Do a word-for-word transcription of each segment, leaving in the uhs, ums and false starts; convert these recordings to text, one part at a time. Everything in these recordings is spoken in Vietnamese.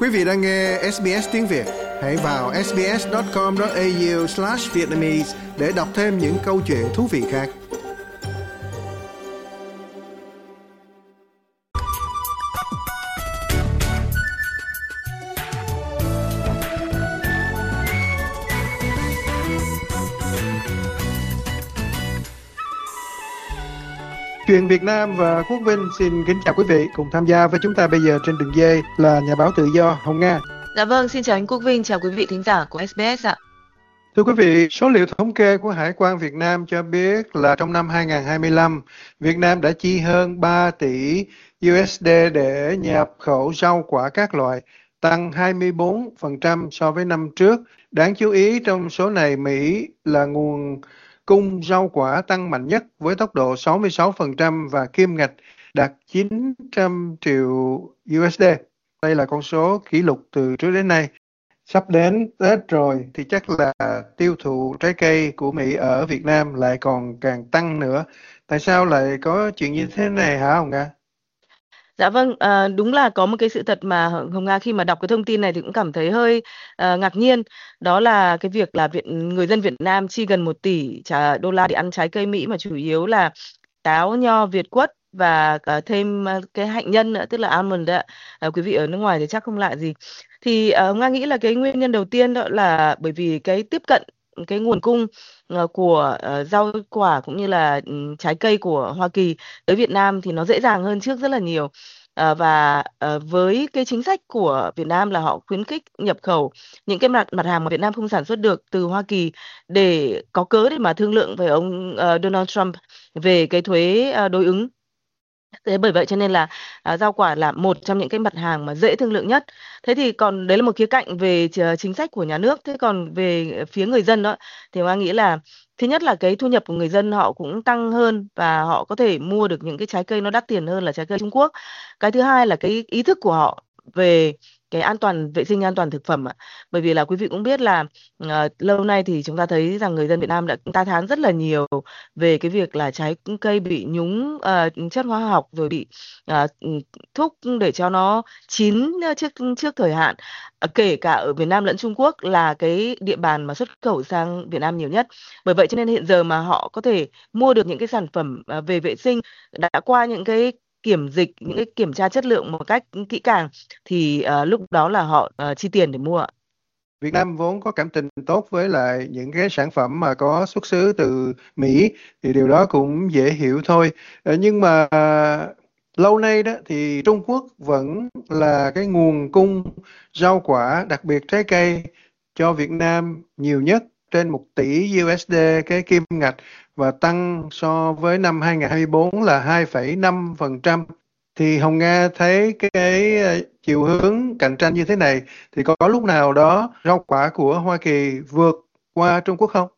Quý vị đang nghe ét bê ét tiếng Việt. Hãy vào ét bê ét chấm com chấm a u slash vietnamese để đọc thêm những câu chuyện thú vị khác. Chuyện Việt Nam và Quốc Vinh xin kính chào quý vị. Cùng tham gia với chúng ta bây giờ trên đường dây là nhà báo tự do Hồng Nga. Dạ vâng, xin chào anh Quốc Vinh, chào quý vị thính giả của ét bê ét ạ. Thưa quý vị, số liệu thống kê của Hải quan Việt Nam cho biết là trong năm hai không hai lăm, Việt Nam đã chi hơn ba tỷ đô la để nhập khẩu rau quả các loại, tăng hai mươi bốn phần trăm so với năm trước. Đáng chú ý trong số này, Mỹ là nguồn cung rau quả tăng mạnh nhất với tốc độ sáu mươi sáu phần trăm và kim ngạch đạt chín trăm triệu đô la. Đây là con số kỷ lục từ trước đến nay. Sắp đến Tết rồi thì chắc là tiêu thụ trái cây của Mỹ ở Việt Nam lại còn càng tăng nữa. Tại sao lại có chuyện như thế này hả Hồng Nga? Dạ vâng, à, đúng là có một cái sự thật mà Hồng Nga khi mà đọc cái thông tin này thì cũng cảm thấy hơi à, ngạc nhiên. Đó là cái việc là Việt, người dân Việt Nam chi gần một tỷ trả đô la để ăn trái cây Mỹ mà chủ yếu là táo, nho, việt quất và cả thêm à, cái hạnh nhân nữa, tức là almond đấy ạ. À, quý vị ở nước ngoài thì chắc không lạ gì. Thì à, Hồng Nga nghĩ là cái nguyên nhân đầu tiên đó là bởi vì cái tiếp cận cái nguồn cung ờ, của ờ, rau quả cũng như là ừ, trái cây của Hoa Kỳ tới Việt Nam thì nó dễ dàng hơn trước rất là nhiều. Ờ, và ờ, với cái chính sách của Việt Nam là họ khuyến khích nhập khẩu những cái mặt mặt hàng mà Việt Nam không sản xuất được từ Hoa Kỳ để có cớ để mà thương lượng với ông ờ, Donald Trump về cái thuế ờ, đối ứng. Thế bởi vậy cho nên là à, rau quả là một trong những cái mặt hàng mà dễ thương lượng nhất. Thế thì còn đấy là một khía cạnh về ch- chính sách của nhà nước. Thế còn về phía người dân đó thì Hoa nghĩ là thứ nhất là cái thu nhập của người dân họ cũng tăng hơn và họ có thể mua được những cái trái cây nó đắt tiền hơn là trái cây Trung Quốc. Cái thứ hai là cái ý thức của họ về cái an toàn vệ sinh an toàn thực phẩm ạ. Bởi vì là quý vị cũng biết là ờ, lâu nay thì chúng ta thấy rằng người dân Việt Nam đã ta thán rất là nhiều về cái việc là trái cây bị nhúng ờ, chất hóa học rồi bị ờ, thuốc để cho nó chín ờ, trước trước thời hạn. Ờ, kể cả ở Việt Nam lẫn Trung Quốc là cái địa bàn mà xuất khẩu sang Việt Nam nhiều nhất. Bởi vậy cho nên hiện giờ mà họ có thể mua được những cái sản phẩm ờ, về vệ sinh đã qua những cái kiểm dịch, những cái kiểm tra chất lượng một cách kỹ càng thì ờ, lúc đó là họ ờ, chi tiền để mua ạ. Việt Nam vốn có cảm tình tốt với lại những cái sản phẩm mà có xuất xứ từ Mỹ thì điều đó cũng dễ hiểu thôi. Ờ, Nhưng mà à, lâu nay đó thì Trung Quốc vẫn là cái nguồn cung rau quả, đặc biệt trái cây cho Việt Nam nhiều nhất, trên một tỷ đô la cái kim ngạch, và tăng so với năm hai không hai tư là hai phẩy năm phần trăm. Thì Hồng Nga thấy cái ờ, chiều hướng cạnh tranh như thế này thì có lúc nào đó rau quả của Hoa Kỳ vượt qua Trung Quốc không?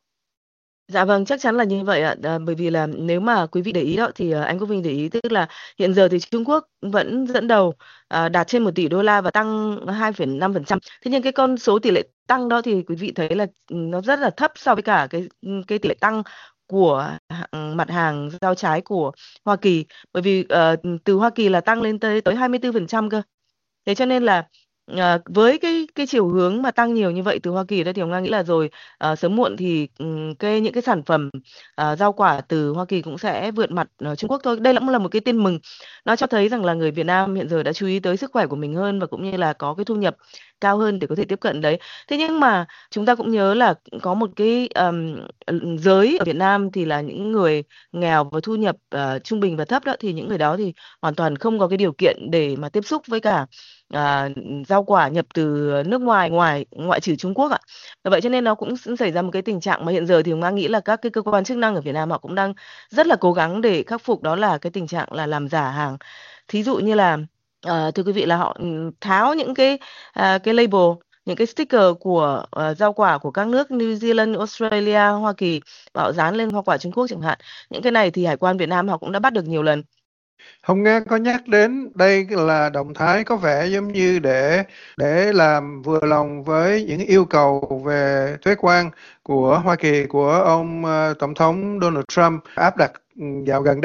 Dạ vâng, chắc chắn là như vậy ạ. À, bởi vì là nếu mà quý vị để ý đó thì à, anh Quốc Vinh để ý tức là hiện giờ thì Trung Quốc vẫn dẫn đầu à, đạt trên một tỷ đô la và tăng hai phẩy năm phần trăm. Thế nhưng cái con số tỷ lệ tăng đó thì quý vị thấy là ừ, nó rất là thấp so với cả cái ừ, cái tỷ lệ tăng của hạng- mặt hàng rau trái của Hoa Kỳ. Bởi vì ờ, từ Hoa Kỳ là tăng lên tới tới hai mươi tư phần trăm cơ. Thế cho nên là à, với cái cái chiều hướng mà tăng nhiều như vậy từ Hoa Kỳ đó thì ông Nga nghĩ là rồi à, sớm muộn thì ừm, cái những cái sản phẩm à, rau quả từ Hoa Kỳ cũng sẽ vượt mặt à, Trung Quốc thôi. Đây cũng là một cái tin mừng. Nó cho thấy rằng là người Việt Nam hiện giờ đã chú ý tới sức khỏe của mình hơn và cũng như là có cái thu nhập cao hơn để có thể tiếp cận đấy. Thế nhưng mà chúng ta cũng nhớ là có một cái ừm, giới ở Việt Nam thì là những người nghèo và thu nhập à, trung bình và thấp đó, thì những người đó thì hoàn toàn không có cái điều kiện để mà tiếp xúc với cả à, rau quả nhập từ nước ngoài ngoài ngoại trừ Trung Quốc ạ. Và vậy cho nên nó cũng xảy ra một cái tình trạng mà hiện giờ thì Hồng Nga nghĩ là các cái cơ quan chức năng ở Việt Nam họ cũng đang rất là cố gắng để khắc phục, đó là cái tình trạng là làm giả hàng. Thí dụ như là ờ, thưa quý vị là họ ừ, tháo những cái à, cái label, những cái sticker của ờ, rau quả của các nước New Zealand, Australia, Hoa Kỳ và họ dán lên hoa quả Trung Quốc chẳng hạn. Những cái này thì Hải quan Việt Nam họ cũng đã bắt được nhiều lần. Hồng Nga có nhắc đến đây là động thái có vẻ giống như để để làm vừa lòng với những yêu cầu về thuế quan của Hoa Kỳ, của ông ờ, Tổng thống Donald Trump áp đặt ừ, dạo gần đây.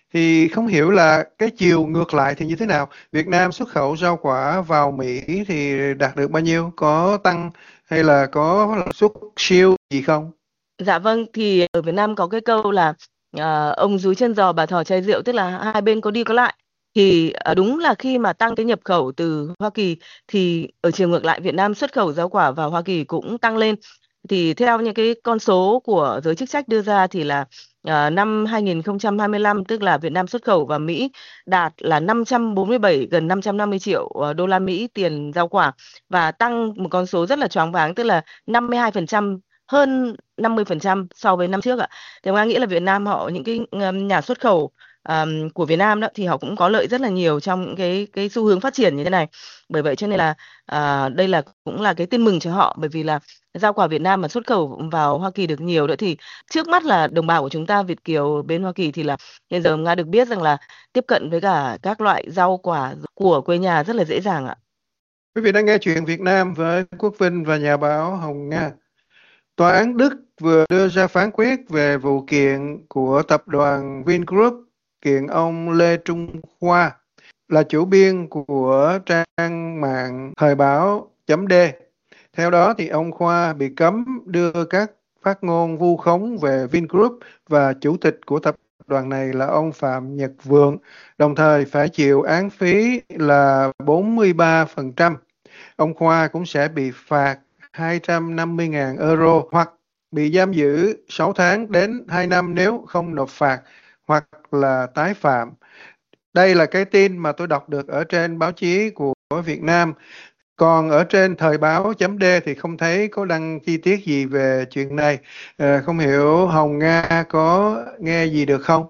Thì không hiểu là cái chiều ngược lại thì như thế nào? Việt Nam xuất khẩu rau quả vào Mỹ thì đạt được bao nhiêu? Có tăng hay là có xuất siêu gì không? Dạ vâng, thì ở Việt Nam có cái câu là à, ông dúi chân giò bà thò chai rượu, tức là hai bên có đi có lại. Thì à, đúng là khi mà tăng cái nhập khẩu từ Hoa Kỳ thì ở chiều ngược lại Việt Nam xuất khẩu rau quả vào Hoa Kỳ cũng tăng lên. Thì theo những cái con số của giới chức trách đưa ra thì là à, năm hai nghìn không trăm hai mươi lăm, tức là Việt Nam xuất khẩu vào Mỹ đạt là năm trăm bốn mươi bảy, gần năm trăm năm mươi triệu ờ, đô la Mỹ tiền rau quả, và tăng một con số rất là choáng váng, tức là năm mươi hai phần trăm, hơn năm mươi phần trăm so với năm trước ạ. Thì Nga nghĩ là Việt Nam họ, những cái um, nhà xuất khẩu um, của Việt Nam đó thì họ cũng có lợi rất là nhiều trong những cái cái xu hướng phát triển như thế này. Bởi vậy cho nên là à, đây là cũng là cái tin mừng cho họ, bởi vì là rau quả Việt Nam mà xuất khẩu vào Hoa Kỳ được nhiều nữa thì trước mắt là đồng bào của chúng ta Việt kiều bên Hoa Kỳ thì là hiện giờ Nga được biết rằng là tiếp cận với cả các loại rau quả của quê nhà rất là dễ dàng ạ. Quý vị đang nghe chuyện Việt Nam với Quốc Vinh và nhà báo Hồng Nga. Tòa án Đức vừa đưa ra phán quyết về vụ kiện của tập đoàn Vingroup kiện ông Lê Trung Khoa là chủ biên của trang mạng thời báo chấm D. Theo đó thì ông Khoa bị cấm đưa các phát ngôn vu khống về Vingroup và chủ tịch của tập đoàn này là ông Phạm Nhật Vượng, đồng thời phải chịu án phí là bốn mươi ba phần trăm. Ông Khoa cũng sẽ bị phạt hai trăm năm mươi nghìn euro hoặc bị giam giữ sáu tháng đến hai năm nếu không nộp phạt hoặc là tái phạm. Đây là cái tin mà tôi đọc được ở trên báo chí của Việt Nam. Còn ở trên thời báo chấm D thì không thấy có đăng chi tiết gì về chuyện này. Ờ, không hiểu Hồng Nga có nghe gì được không?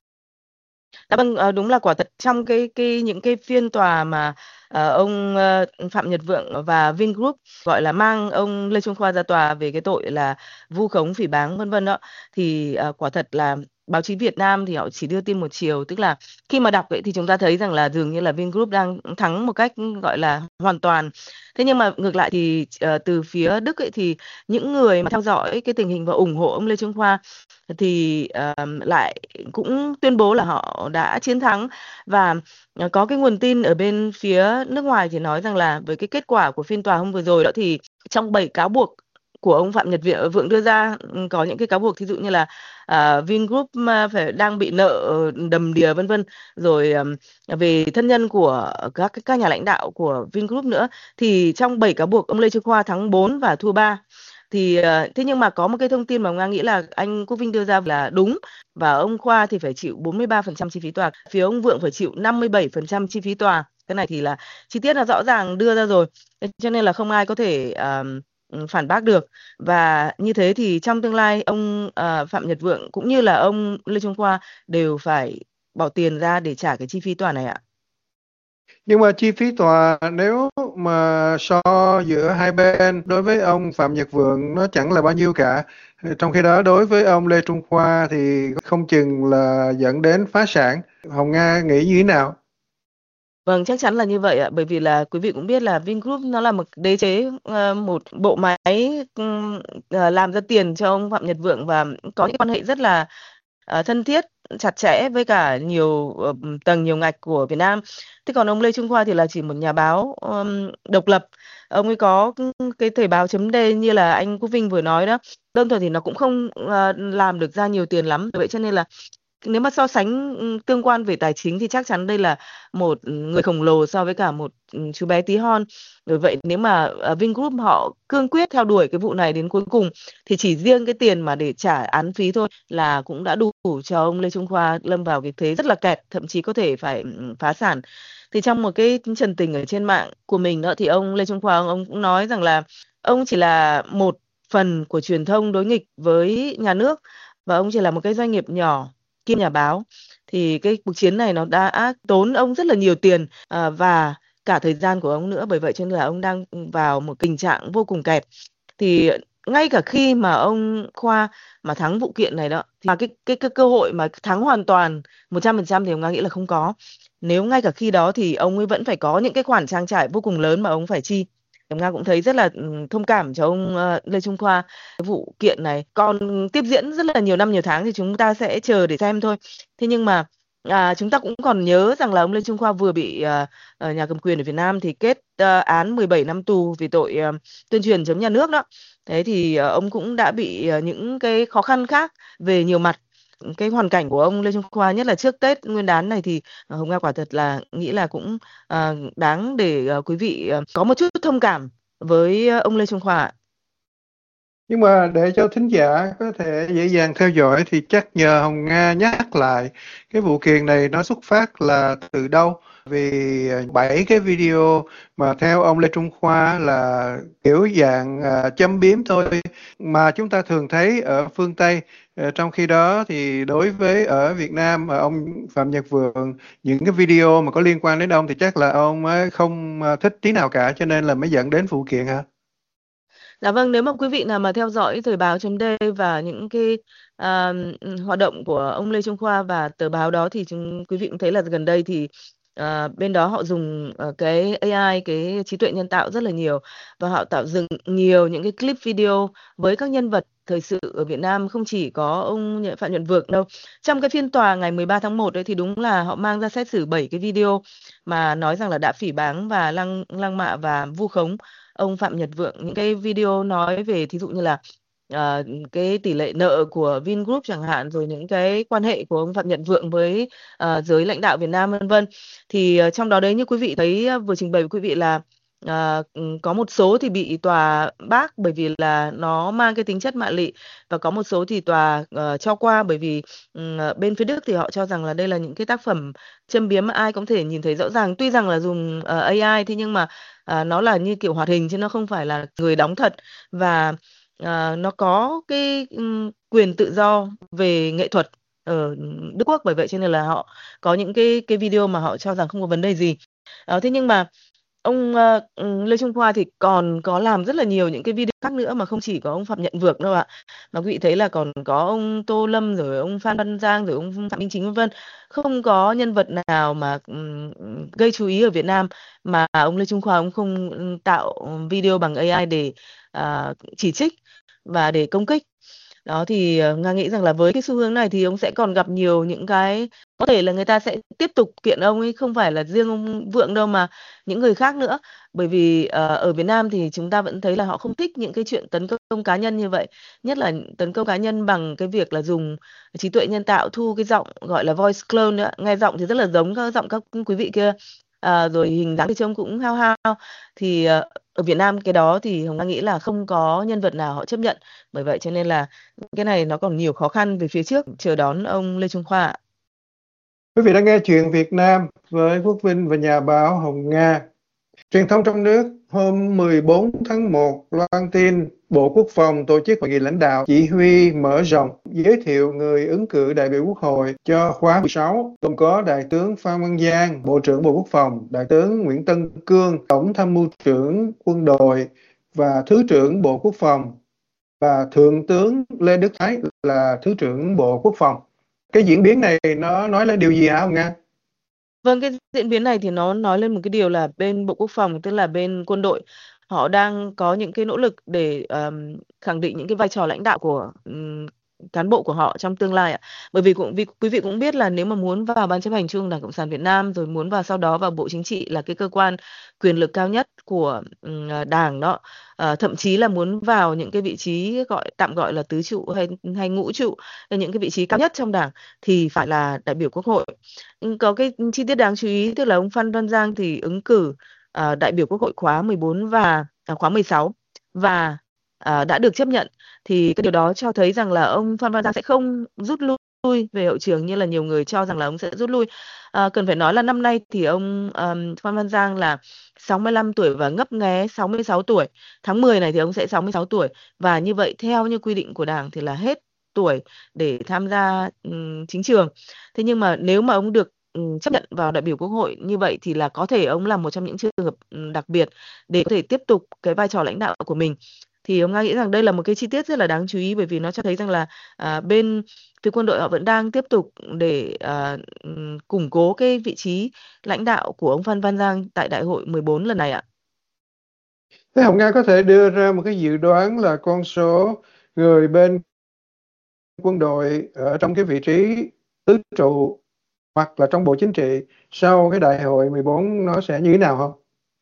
Dạ vâng, ờ, đúng là quả thật trong cái cái những cái phiên tòa mà ờ, ông ờ, Phạm Nhật Vượng và Vingroup gọi là mang ông Lê Trung Khoa ra tòa về cái tội là vu khống phỉ báng vân vân đó, thì ờ, quả thật là báo chí Việt Nam thì họ chỉ đưa tin một chiều, tức là khi mà đọc ấy thì chúng ta thấy rằng là dường như là Vingroup đang thắng một cách gọi là hoàn toàn. Thế nhưng mà ngược lại thì ờ, từ phía Đức ấy thì những người mà theo dõi cái tình hình và ủng hộ ông Lê Trung Khoa thì ờ, lại cũng tuyên bố là họ đã chiến thắng. Và ờ, có cái nguồn tin ở bên phía nước ngoài thì nói rằng là với cái kết quả của phiên tòa hôm vừa rồi đó thì trong bảy cáo buộc của ông Phạm Nhật Vượng Vượng đưa ra, ừ, có những cái cáo buộc thí dụ như là uh, Vingroup mà phải đang bị nợ đầm đìa vân vân, rồi ừm, về thân nhân của các các nhà lãnh đạo của Vingroup nữa, thì trong bảy cáo buộc ông Lê Trung Khoa thắng bốn và thua ba. Thì ờ, thế nhưng mà có một cái thông tin mà Nga nghĩ là anh Quốc Vinh đưa ra là đúng, và ông Khoa thì phải chịu bốn mươi ba phần trăm chi phí tòa, phía ông Vượng phải chịu năm mươi bảy phần trăm chi phí tòa. Cái này thì là chi tiết là rõ ràng đưa ra rồi. Thế cho nên là không ai có thể ờ, phản bác được. Và như thế thì trong tương lai ông ờ, Phạm Nhật Vượng cũng như là ông Lê Trung Khoa đều phải bỏ tiền ra để trả cái chi phí tòa này ạ. Nhưng mà chi phí tòa nếu mà so giữa hai bên đối với ông Phạm Nhật Vượng nó chẳng là bao nhiêu cả. Trong khi đó đối với ông Lê Trung Khoa thì không chừng là dẫn đến phá sản. Hồng Nga nghĩ như thế nào? Vâng, chắc chắn là như vậy ạ, bởi vì là quý vị cũng biết là Vingroup nó là một đế chế, ờ, một bộ máy ừm, ờ, làm ra tiền cho ông Phạm Nhật Vượng, và có những quan hệ rất là ờ, thân thiết, chặt chẽ với cả nhiều ờ, tầng nhiều ngạch của Việt Nam. Thế còn ông Lê Trung Khoa thì là chỉ một nhà báo ừm, độc lập. Ông ấy có cái thời báo chấm D như là anh Quốc Vinh vừa nói đó. Đơn thuần thì nó cũng không ờ, làm được ra nhiều tiền lắm. Vậy cho nên là nếu mà so sánh ừ, tương quan về tài chính thì chắc chắn đây là một người khổng lồ so với cả một ừ, chú bé tí hon. Bởi vậy nếu mà ờ, Vingroup họ cương quyết theo đuổi cái vụ này đến cuối cùng thì chỉ riêng cái tiền mà để trả án phí thôi là cũng đã đủ cho ông Lê Trung Khoa lâm vào cái thế rất là kẹt, thậm chí có thể phải ừ, phá sản. Thì trong một cái trần tình ở trên mạng của mình đó thì ông Lê Trung Khoa ông, ông cũng nói rằng là ông chỉ là một phần của truyền thông đối nghịch với nhà nước, và ông chỉ là một cái doanh nghiệp nhỏ kiêm nhà báo. Thì cái cuộc chiến này nó đã tốn ông rất là nhiều tiền à, và cả thời gian của ông nữa, bởi vậy cho nên là ông đang vào một tình trạng vô cùng kẹt. Thì ngay cả khi mà ông Khoa mà thắng vụ kiện này đó thì mà cái cái cái cơ hội mà thắng hoàn toàn một trăm phần trăm thì ông nghĩ là không có. Nếu ngay cả khi đó thì ông ấy vẫn phải có những cái khoản trang trải vô cùng lớn mà ông phải chi. Em Nga cũng thấy rất là ừ, thông cảm cho ông ờ, Lê Trung Khoa. Cái vụ kiện này còn tiếp diễn rất là nhiều năm nhiều tháng thì chúng ta sẽ chờ để xem thôi. Thế nhưng mà À, chúng ta cũng còn nhớ rằng là ông Lê Trung Khoa vừa bị à, à, nhà cầm quyền ở Việt Nam thì kết à, án mười bảy năm tù vì tội à, tuyên truyền chống nhà nước đó. Thế thì à, ông cũng đã bị à, những cái khó khăn khác về nhiều mặt. Cái hoàn cảnh của ông Lê Trung Khoa nhất là trước Tết Nguyên đán này thì à, Hồng Nga quả thật là nghĩ là cũng à, đáng để à, quý vị à, có một chút thông cảm với à, ông Lê Trung Khoa ạ. Nhưng mà để cho thính giả có thể dễ dàng theo dõi thì chắc nhờ Hồng Nga nhắc lại cái vụ kiện này nó xuất phát là từ đâu. Vì ờ, bảy cái video mà theo ông Lê Trung Khoa là kiểu dạng à, châm biếm thôi mà chúng ta thường thấy ở phương Tây. Ờ, trong khi đó thì đối với ở Việt Nam mà ông Phạm Nhật Vượng, những cái video mà có liên quan đến ông thì chắc là ông ấy không à, thích tí nào cả, cho nên là mới dẫn đến vụ kiện hả? Dạ vâng, nếu mà quý vị nào mà theo dõi Thời báo chấm D và những cái à, hoạt động của ông Lê Trung Khoa và tờ báo đó thì chúng quý vị cũng thấy là gần đây thì à, bên đó họ dùng ờ, cái A I, cái trí tuệ nhân tạo rất là nhiều và họ tạo dựng nhiều những cái clip video với các nhân vật thời sự ở Việt Nam, không chỉ có ông Nhật- Phạm Nhuận Vượng đâu. Trong cái phiên tòa ngày mười ba tháng một ấy thì đúng là họ mang ra xét xử bảy cái video mà nói rằng là đã phỉ báng và lăng lăng mạ và vu khống ông Phạm Nhật Vượng. Những cái video nói về thí dụ như là ờ, cái tỷ lệ nợ của Vingroup chẳng hạn, rồi những cái quan hệ của ông Phạm Nhật Vượng với ờ, giới lãnh đạo Việt Nam vân vân. Thì ờ, trong đó đấy như quý vị thấy ờ, vừa trình bày với quý vị là ờ, ừ, có một số thì bị tòa bác bởi vì là nó mang cái tính chất mạ lị, và có một số thì tòa ờ, cho qua bởi vì ừ, bên phía Đức thì họ cho rằng là đây là những cái tác phẩm châm biếm mà ai cũng thể nhìn thấy rõ ràng, tuy rằng là dùng ờ, A I thế nhưng mà à, nó là như kiểu hoạt hình chứ nó không phải là người đóng thật. Và à, nó có cái ừm, quyền tự do về nghệ thuật ở Đức Quốc, bởi vậy cho nên là họ có những cái cái video mà họ cho rằng không có vấn đề gì. Ờ, thế nhưng mà ông ờ, ừm, Lê Trung Khoa thì còn có làm rất là nhiều những cái video khác nữa, mà không chỉ có ông Phạm Nhật Vượng đâu ạ, mà quý vị thấy là còn có ông Tô Lâm, rồi ông Phan Văn Giang, rồi ông Phạm Minh Chính vân vân. Không có nhân vật nào mà ừm, gây chú ý ở Việt Nam mà ông Lê Trung Khoa ông không ừm, tạo video bằng A I để à, chỉ trích và để công kích. Đó thì ờ, Nga nghĩ rằng là với cái xu hướng này thì ông sẽ còn gặp nhiều những cái, có thể là người ta sẽ tiếp tục kiện ông ấy, không phải là riêng ông Vượng đâu mà những người khác nữa. Bởi vì ờ, ở Việt Nam thì chúng ta vẫn thấy là họ không thích những cái chuyện tấn công cá nhân như vậy, nhất là tấn công cá nhân bằng cái việc là dùng trí tuệ nhân tạo thu cái giọng gọi là voice clone nữa. Nghe giọng thì rất là giống các giọng các quý vị kia. À, rồi hình dáng thì trông cũng hao hao. Thì ờ, ở Việt Nam cái đó thì Hồng Nga nghĩ là không có nhân vật nào họ chấp nhận, bởi vậy cho nên là cái này nó còn nhiều khó khăn về phía trước chờ đón ông Lê Trung Khoa ạ. Quý vị đã nghe chuyện Việt Nam với Quốc Vinh và nhà báo Hồng Nga. Truyền thông trong nước hôm mười bốn tháng một loan tin Bộ Quốc phòng tổ chức hội nghị lãnh đạo chỉ huy mở rộng giới thiệu người ứng cử đại biểu Quốc hội cho khóa mười sáu, gồm có Đại tướng Phan Văn Giang, Bộ trưởng Bộ Quốc phòng, Đại tướng Nguyễn Tân Cương, Tổng tham mưu trưởng quân đội và Thứ trưởng Bộ Quốc phòng, và Thượng tướng Lê Đức Thái là Thứ trưởng Bộ Quốc phòng. Cái diễn biến này nó nói lên điều gì hả ông Nga? Vâng, cái diễn biến này thì nó nói lên một cái điều là bên Bộ Quốc phòng, tức là bên quân đội, họ đang có những cái nỗ lực để ờm, khẳng định những cái vai trò lãnh đạo của ừm, cán bộ của họ trong tương lai ạ. Bởi vì cũng vì quý vị cũng biết là nếu mà muốn vào Ban chấp hành Trung ương Đảng Cộng sản Việt Nam, rồi muốn vào sau đó vào Bộ Chính trị là cái cơ quan quyền lực cao nhất của ừm, à, Đảng đó, ờ, thậm chí là muốn vào những cái vị trí gọi tạm gọi là tứ trụ hay hay ngũ trụ, là những cái vị trí cao nhất trong Đảng, thì phải là đại biểu Quốc hội. Ừ, có cái chi tiết đáng chú ý, tức là ông Phan Văn Giang thì ứng cử à, đại biểu Quốc hội khóa mười bốn và à, khóa mười sáu và à, đã được chấp nhận. Thì cái điều đó cho thấy rằng là ông Phan Văn Giang sẽ không rút lui về hậu trường như là nhiều người cho rằng là ông sẽ rút lui. À, cần phải nói là năm nay thì ông um, Phan Văn Giang là sáu mươi lăm tuổi và ngấp nghé sáu mươi sáu tuổi. Tháng mười này thì ông sẽ sáu mươi sáu tuổi, và như vậy theo như quy định của Đảng thì là hết tuổi để tham gia ừm, chính trường. Thế nhưng mà nếu mà ông được ừ, chấp nhận vào đại biểu Quốc hội như vậy thì là có thể ông là một trong những trường hợp ừ, đặc biệt để có thể tiếp tục cái vai trò lãnh đạo của mình. Thì ông Nga nghĩ rằng đây là một cái chi tiết rất là đáng chú ý, bởi vì nó cho thấy rằng là à, bên phía quân đội họ vẫn đang tiếp tục để à, ừm, củng cố cái vị trí lãnh đạo của ông Phan Văn Giang tại đại hội mười bốn lần này ạ. Thế Hồng Nga có thể đưa ra một cái dự đoán là con số người bên quân đội ở trong cái vị trí tứ trụ hoặc là trong Bộ Chính trị sau cái đại hội mười bốn nó sẽ như thế nào không?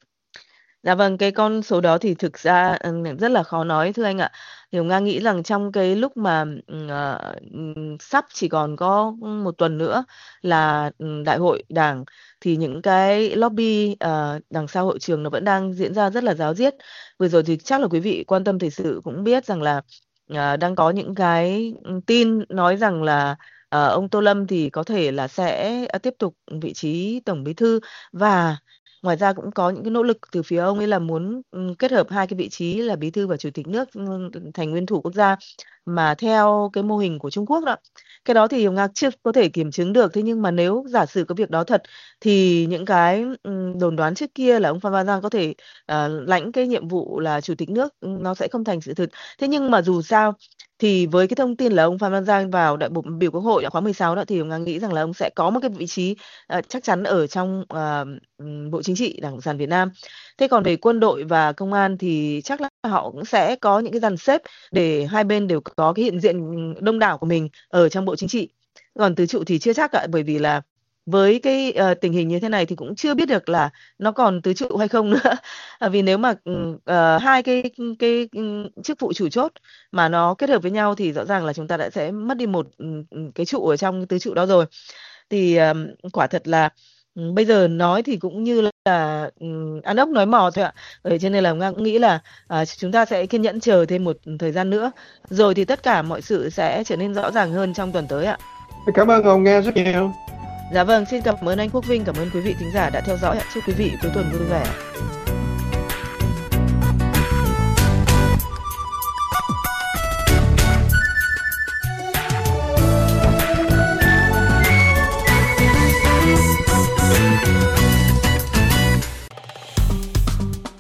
Dạ vâng, cái con số đó thì thực ra ừ, rất là khó nói thưa anh ạ. Thì Nga nghĩ rằng trong cái lúc mà ừ, ờ, ừm, sắp chỉ còn có một tuần nữa là ừ, đại hội đảng, thì những cái lobby ờ, đằng sau hội trường nó vẫn đang diễn ra rất là ráo riết. Vừa rồi thì chắc là quý vị quan tâm thời sự cũng biết rằng là ờ, đang có những cái ừ, tin nói rằng là ờ, ông Tô Lâm thì có thể là sẽ ờ, tiếp tục vị trí tổng bí thư, và ngoài ra cũng có những cái nỗ lực từ phía ông ấy là muốn ừ, kết hợp hai cái vị trí là bí thư và chủ tịch nước ừ, thành nguyên thủ quốc gia mà theo cái mô hình của Trung Quốc đó. Cái đó thì Hồng Nga chưa có thể kiểm chứng được. Thế nhưng mà nếu giả sử có việc đó thật thì những cái ừ, đồn đoán trước kia là ông Phan Văn Giang có thể ờ, lãnh cái nhiệm vụ là chủ tịch nước ừ, nó sẽ không thành sự thật. Thế nhưng mà dù sao thì với cái thông tin là ông Phan Văn Giang vào đại biểu quốc hội khóa mười sáu đó, thì Hồng Nga nghĩ rằng là ông sẽ có một cái vị trí ờ, chắc chắn ở trong ờ, ừm, Bộ Chính trị Đảng Cộng sản Việt Nam. Thế còn về quân đội và công an thì chắc là họ cũng sẽ có những cái dàn xếp để hai bên đều có cái hiện diện đông đảo của mình ở trong Bộ Chính trị. Còn tứ trụ thì chưa chắc ạ, bởi vì là với cái ờ, tình hình như thế này thì cũng chưa biết được là nó còn tứ trụ hay không nữa. À, vì nếu mà ừm, ờ, hai cái cái ừm, chức vụ chủ chốt mà nó kết hợp với nhau thì rõ ràng là chúng ta đã sẽ mất đi một ừm, cái trụ ở trong tứ trụ đó rồi. Thì um, quả thật là um, bây giờ nói thì cũng như là um, ăn ốc nói mò thôi ạ. Vậy cho nên là Nga cũng nghĩ là à, chúng ta sẽ kiên nhẫn chờ thêm một thời gian nữa, rồi thì tất cả mọi sự sẽ trở nên rõ ràng hơn trong tuần tới ạ. Cảm ơn ông Nga rất nhiều. Dạ vâng, xin cảm ơn anh Quốc Vinh, cảm ơn quý vị thính giả đã theo dõi ạ. Chúc quý vị cuối tuần vui vẻ.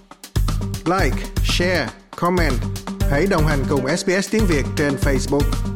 Like, share, comment. Hãy đồng hành cùng ét bê ét tiếng Việt trên Facebook.